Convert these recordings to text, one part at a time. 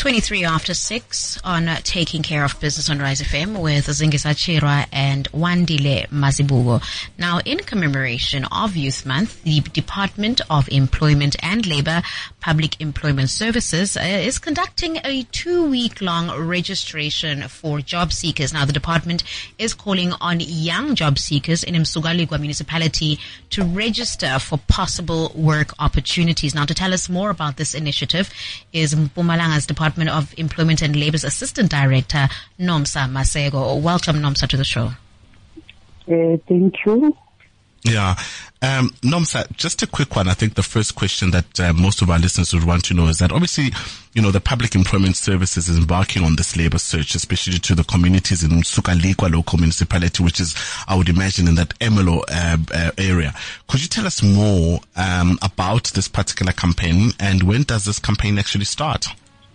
23 after 6 on Taking Care of Business on Rise FM with Zingisa Chirwa and Wandile Mazibugo. Now, in commemoration of Youth Month, the Department of Employment and Labor Public Employment Services is conducting a 2-week-long registration for job seekers. Now, the department is calling on young job seekers in Msugaligwa municipality to register for possible work opportunities. Now, to tell us more about this initiative is Mpumalanga's Department of Employment and Labor's Assistant Director, Nomsa Masego. Welcome, Nomsa, to the show. Thank you. Yeah. Nomsa, just a quick one. I think the first question that most of our listeners would want to know is that obviously, the Public Employment Services is embarking on this labor search, especially to the communities in Msugaligwa local municipality, which is, I would imagine, in that Emelo area. Could you tell us more about this particular campaign, and when does this campaign actually start?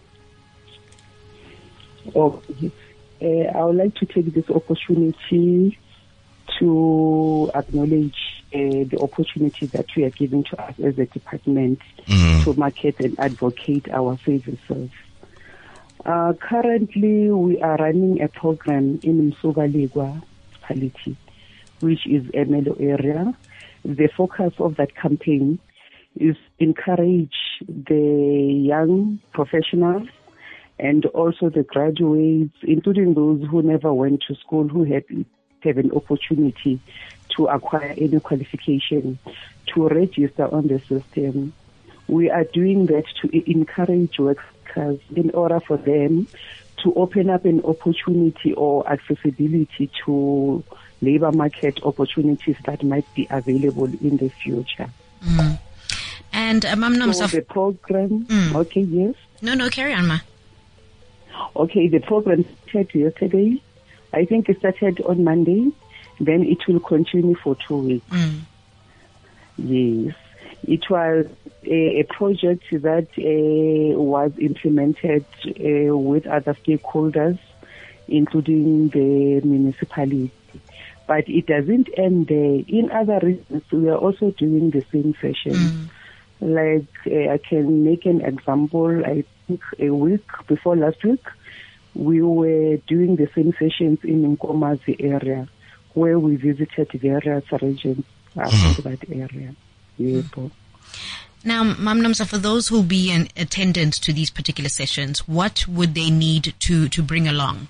I would like to take this opportunity to acknowledge the opportunity that we are giving to us as a department to market and advocate our services. Currently, we are running a program in Msugaligwa municipality, which is Emelo area. The focus of that campaign is encourage the young professionals and also the graduates, including those who never went to school, who have an opportunity to acquire any qualification, to register on the system. We are doing that to encourage workers in order for them to open up an opportunity or accessibility to labor market opportunities that might be available in the future. And Ma'am Nomsa, so the program, okay, yes? No, carry on, Ma. Okay, the program started yesterday. I think it started on Monday. Then it will continue for 2 weeks. Yes. It was a project that was implemented with other stakeholders, including the municipality. But it doesn't end there. In other regions, we are also doing the same session. Like, I can make an example. I think a week before last week, we were doing the same sessions in Nkomazi area, where we visited various regions around that area. Now, Ma'am Nomsa, for those who will be in attendance to these particular sessions, what would they need to bring along?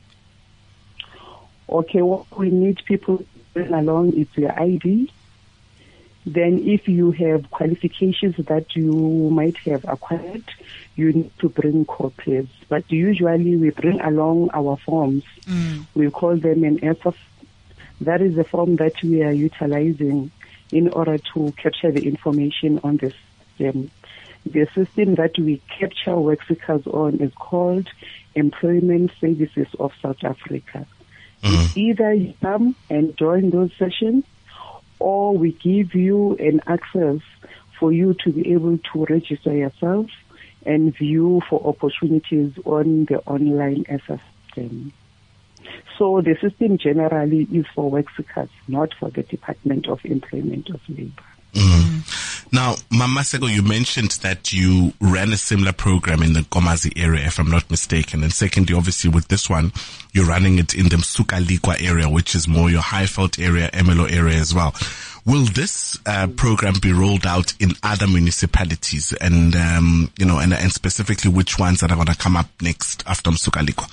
Okay, what we need people to bring along is their ID. Then if you have qualifications that you might have acquired, you need to bring copies. But usually we bring along our forms. We call them an ESSA. That is the form that we are utilizing in order to capture the information on the system. The system that we capture work seekers on is called Employment Services of South Africa. Either you come and join those sessions, or we give you an access for you to be able to register yourself and view for opportunities on the online system. So the system generally is for work seekers, not for the Department of Employment of Labor. Now, Mama Masego, you mentioned that you ran a similar program in the Nkomazi area, if I'm not mistaken. And secondly, obviously, with this one, you're running it in the Msugaligwa area, which is more your Highveld area, Emelo area as well. Will this program be rolled out in other municipalities, and and specifically which ones that are going to come up next after Msugaligwa?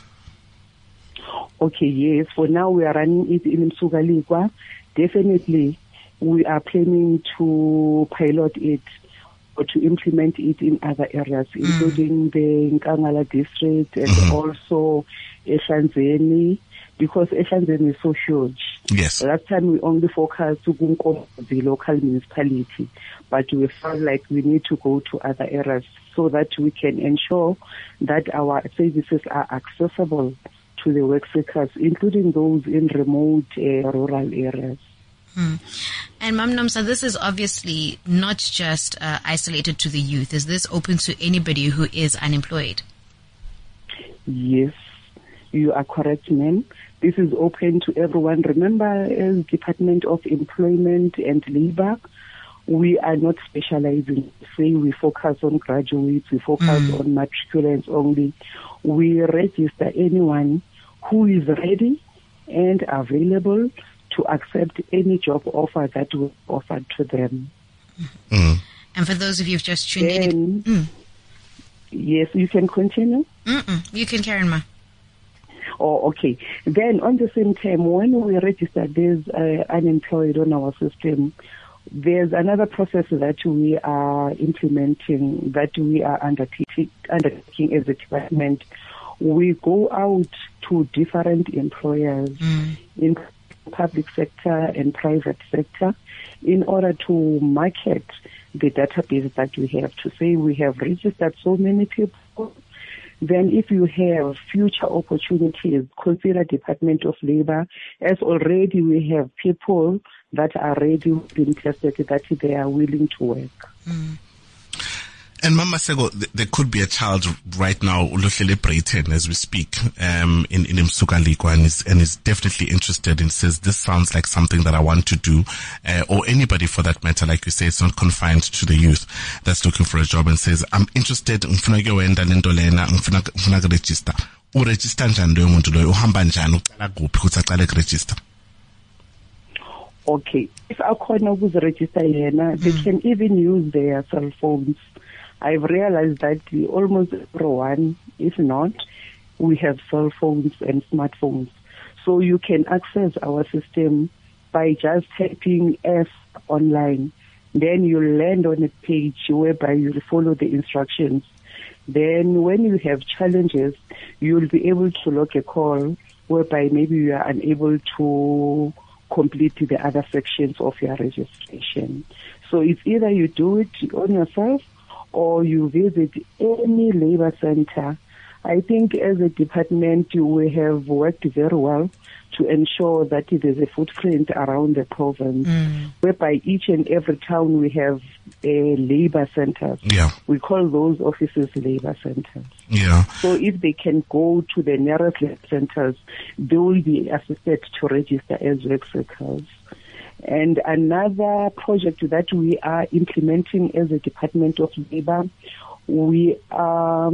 Okay, yes. For now, we are running it in Msugaligwa. Definitely, we are planning to pilot it or to implement it in other areas, including the Nkangala district and also Ehlanzeni, because Ehlanzeni is so huge. Yes. Last time we only focused on the local municipality, but we felt like we need to go to other areas so that we can ensure that our services are accessible to the work seekers, including those in remote rural areas. And Ma'am Nomsa, this is obviously not just isolated to the youth. Is this open to anybody who is unemployed? Yes, you are correct, ma'am. This is open to everyone. Remember, as Department of Employment and Labor, we are not specializing. Say we focus on graduates, we focus on matriculants only. We register anyone who is ready and available to accept any job offer that we offer to them. And for those of you who've just tuned in, yes, you can continue. You can carry on, ma. Oh, okay. Then on the same time, when we register these unemployed on our system, there's another process that we are implementing, that we are undertaking as a department. We go out to different employers in public sector and private sector in order to market the database that we have, to say we have registered so many people. Then if you have future opportunities, consider Department of Labor, as already we have people that are already been tested, that they are willing to work. And Mama Sego, there could be a child right now celebrating as we speak in Msukalikwa and is definitely interested and says, this sounds like something that I want to do, or anybody for that matter, like you say, it's not confined to the youth that's looking for a job and says, I'm interested, ngifuna kwenda lento lena, ngifuna register. Uregister njani loyo muntu loyo, uhamba njani, uqala kuphi ukuthi aqale register? Okay, if akhona ukuziregister yena, they can even use their cell phones. I've realized that almost everyone, if not, we have cell phones and smartphones. So you can access our system by just typing F online. Then you'll land on a page whereby you'll follow the instructions. Then when you have challenges, you'll be able to log a call whereby maybe you are unable to complete the other sections of your registration. So it's either you do it on yourself or you visit any labor center. I think as a department, we have worked very well to ensure that there's a footprint around the province, whereby each and every town we have a labor centers. Yeah. We call those offices labor centers. Yeah. So if they can go to the nearest labor centers, they will be assisted to register as work seekers. And another project that we are implementing as a Department of Labor, we are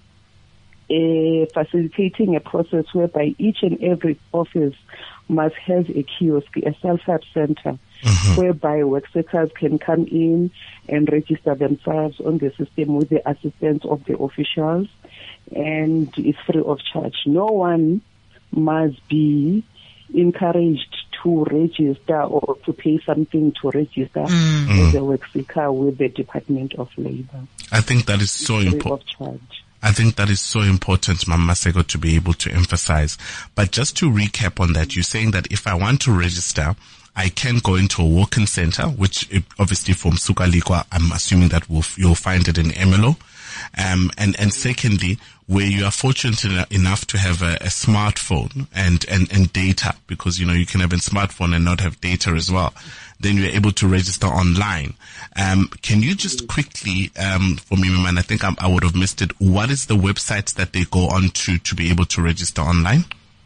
facilitating a process whereby each and every office must have a kiosk, a self-help center, whereby work seekers can come in and register themselves on the system with the assistance of the officials, and it's free of charge. No one must be encouraged to register or to pay something to register as a work seeker with the Department of Labor. I think that is so important. I think that is so important, Mama Sego, to be able to emphasize. But just to recap on that, you're saying that if I want to register, I can go into a walk-in center, which obviously from Msukalikwa, I'm assuming that you'll find it in Emelo. And secondly, where you are fortunate enough to have a smartphone and data, because, you know, you can have a smartphone and not have data as well, then you're able to register online. Can you just quickly, for me, man, I think I would have missed it. What is the website that they go on to be able to register online?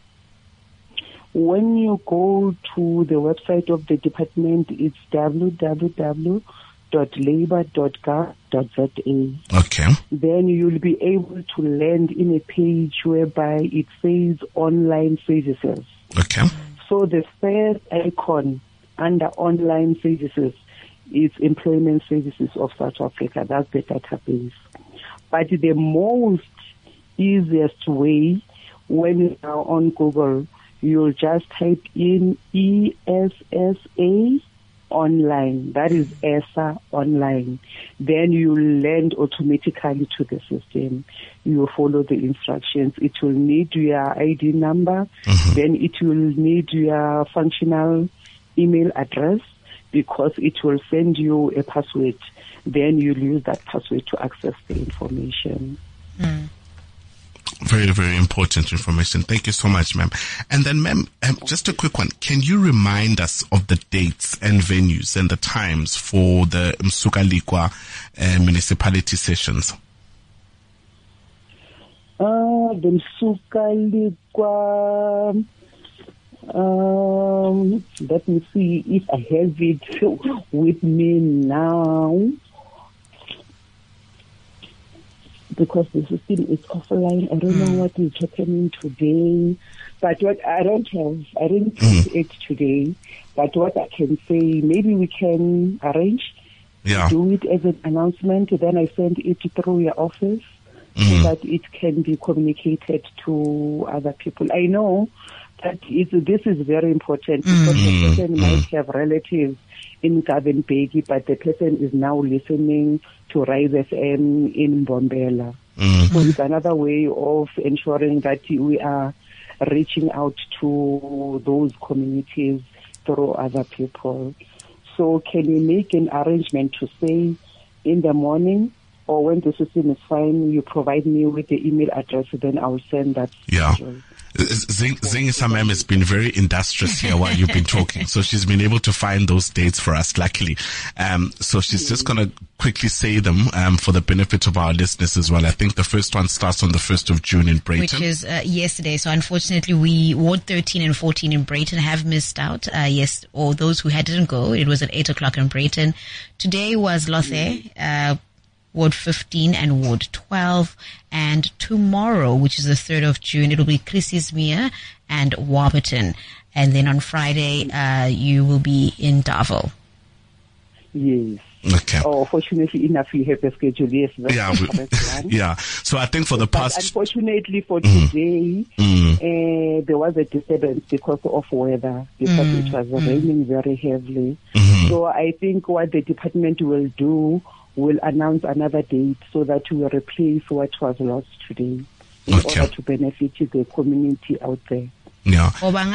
When you go to the website of the department, it's www.labor.gov.za. Okay. Then you'll be able to land in a page whereby it says online services. Okay. So the first icon under online services is Employment Services of South Africa. That's the database. But the most easiest way, when you are on Google, you'll just type in ESSA online. That is ESSA online. Then you land automatically to the system. You follow the instructions. It will need your ID number. Then it will need your functional email address, because it will send you a password. Then you'll use that password to access the information. Very, very important information. Thank you so much, ma'am. And then, ma'am, just a quick one. Can you remind us of the dates and venues and the times for the Msukalikwa municipality sessions? The Msukalikwa Let me see if I have it with me now, because the system is offline. I don't know what is happening today, but what I didn't print it today. But what I can say, maybe we can arrange to do it as an announcement. Then I send it through your office so that it can be communicated to other people. I know that this is very important because the person might have relatives in Garden-Begi, but the person is now listening to Rise FM in Mbombela. So it's another way of ensuring that we are reaching out to those communities through other people. So can you make an arrangement to say in the morning, or when the system is fine, you provide me with the email address, then I'll send that. Yeah. Zingisa ma'am has been very industrious here while you've been talking. So she's been able to find those dates for us, luckily. So she's just going to quickly say them for the benefit of our listeners as well. I think the first one starts on the 1st of June in Brayton. Which is yesterday. So unfortunately, Ward 13 and 14 in Brayton have missed out. Yes, or those who didn't go. It was at 8 o'clock in Brayton. Today was Lothe, Ward 15 and Ward 12. And tomorrow, which is the 3rd of June, it will be Christiesmeer and Warburton. And then on Friday, you will be in Darvel. Yes. Okay. Oh, fortunately enough, we have a schedule. Yes. Yeah. So I think for the past. Unfortunately for today, there was a disturbance because of weather, because it was raining very heavily. So I think what the department will do will announce another date so that we will replace what was lost today in order to benefit the community out there. Yeah.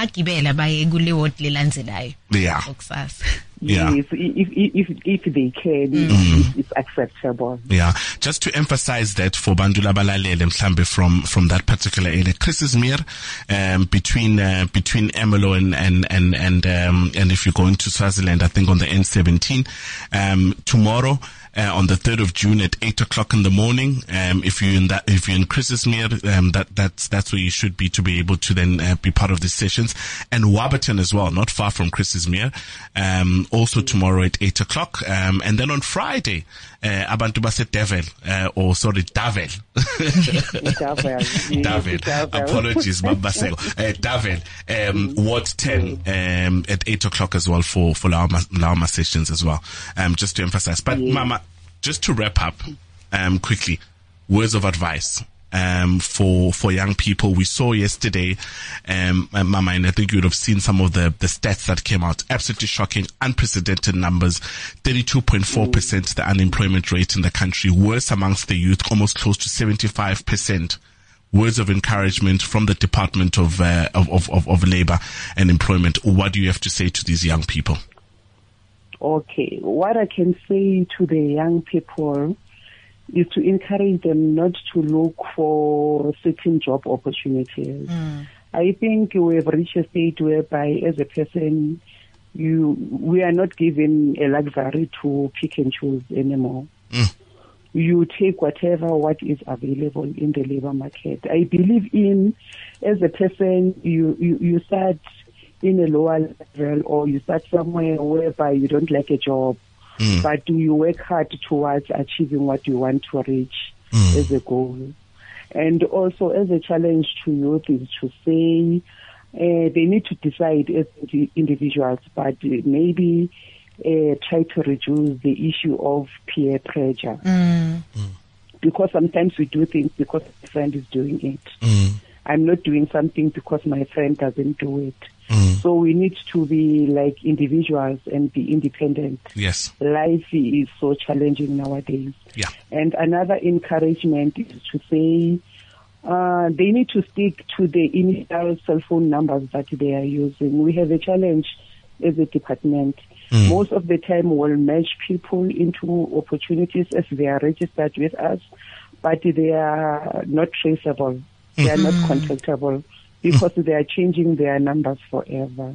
Yeah. Yes, if they can, it's acceptable. Yeah. Just to emphasize that for Bandula Balalele Mhlambe from that particular area, Christiesmeer, between Ermelo and if you're going to Swaziland, I think on the N17, tomorrow, on the 3rd of June at 8 o'clock in the morning. If you're in Christiesmeer, that's where you should be to be able to then be part of the sessions. And Warburton as well, not far from Christiesmeer. Also tomorrow at 8 o'clock. And then on Friday, abantu base Darvel. Darvel. Apologies, Babasego. Darvel. Ward 10, at 8 o'clock as well for Lauma sessions as well. Just to emphasize. But Mama, just to wrap up, quickly, words of advice. For young people. We saw yesterday, Mama, and I think you would have seen some of the stats that came out. Absolutely shocking, unprecedented numbers. 32.4% the unemployment rate in the country, worse amongst the youth, almost close to 75%. Words of encouragement from the Department of Labor and Employment. What do you have to say to these young people? Okay, what I can say to the young people is to encourage them not to look for certain job opportunities. I think we have reached a state whereby, as a person, we are not given a luxury to pick and choose anymore. You take what is available in the labor market. I believe as a person, you start in a lower level, or you start somewhere whereby you don't like a job. But do you work hard towards achieving what you want to reach as a goal? And also as a challenge to youth is to say they need to decide as individuals, but maybe try to reduce the issue of peer pressure. Because sometimes we do things because my friend is doing it. I'm not doing something because my friend doesn't do it. So we need to be like individuals and be independent. Yes. Life is so challenging nowadays. Yeah. And another encouragement is to say they need to stick to the initial cell phone numbers that they are using. We have a challenge as a department. Most of the time we'll match people into opportunities as they are registered with us, but they are not traceable. They are not contactable, because they are changing their numbers forever.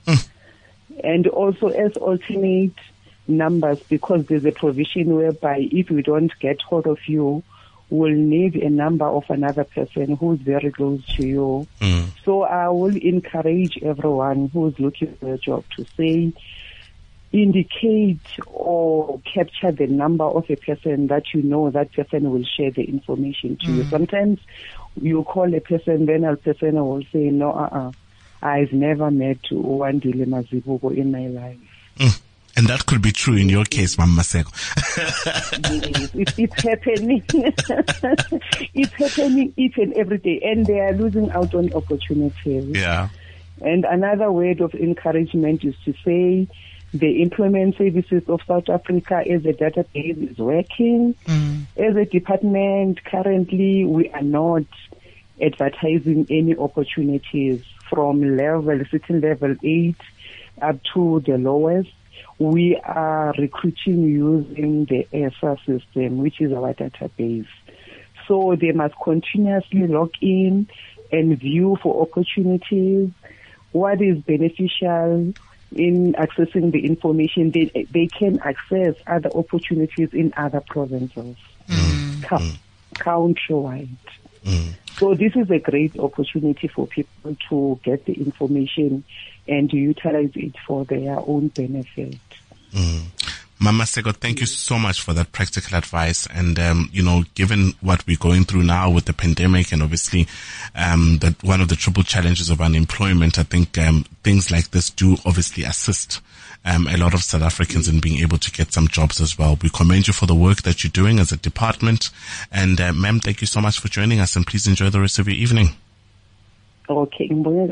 And also as alternate numbers, because there's a provision whereby if we don't get hold of you, will need a number of another person who's very close to you. So I will encourage everyone who's looking for a job to say, indicate or capture the number of a person that you know that person will share the information to you. Sometimes you call a person, then a person will say, no, I've never met Wandile Mazibuko in my life. And that could be true in your case, Mama Maseko. Yes, it's happening. It's happening each and every day, and they are losing out on opportunities. Yeah. And another word of encouragement is to say the Employment Services of South Africa as a database is working. As a department, currently we are not advertising any opportunities from sitting level 8 up to the lowest. We are recruiting using the ESA system, which is our database. So they must continuously log in and view for opportunities, what is beneficial in accessing the information. They can access other opportunities in other provinces, countrywide. So this is a great opportunity for people to get the information and utilize it for their own benefit. Mama Maseko, thank you so much for that practical advice. And, given what we're going through now with the pandemic and obviously, that one of the triple challenges of unemployment, I think, things like this do obviously assist, a lot of South Africans in being able to get some jobs as well. We commend you for the work that you're doing as a department. And, ma'am, thank you so much for joining us, and please enjoy the rest of your evening. Okay.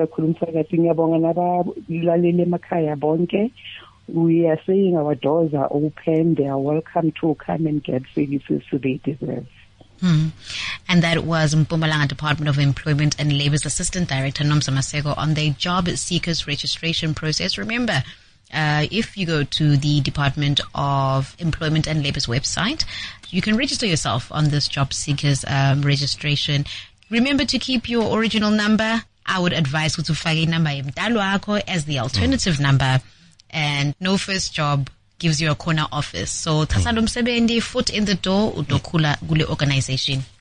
We are saying our doors are open. They are welcome to come and get services they deserve. And that was Mpumalanga Department of Employment and Labour's Assistant Director, Nomsa Maseko, on the job seekers registration process. Remember, if you go to the Department of Employment and Labour's website, you can register yourself on this job seekers registration. Remember to keep your original number. I would advise you to fake number as the alternative number. And No First Job gives you a corner office. So, Tasalum Sebendi, foot in the door, udokula gule organization.